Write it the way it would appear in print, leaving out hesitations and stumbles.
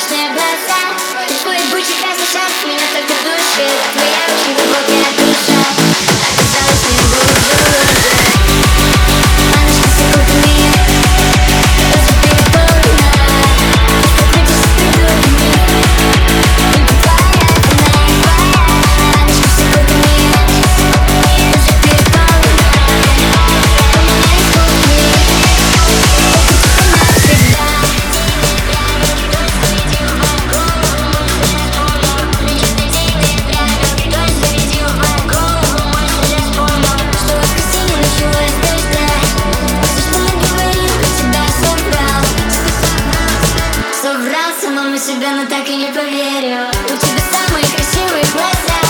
прозрачные глаза. Твой бычий красный шаг меня только душит. Твоя очень глубокая душа оказалась не глубже. Манишь секундами, разбитый полна. Ты крутишься с придурками, и твоя вина, и твоя. Манишь секундами, разбитый полна. У меня есть кухни, навсегда. Соврал самому себе, но так и не поверил. У тебя самые красивые глаза.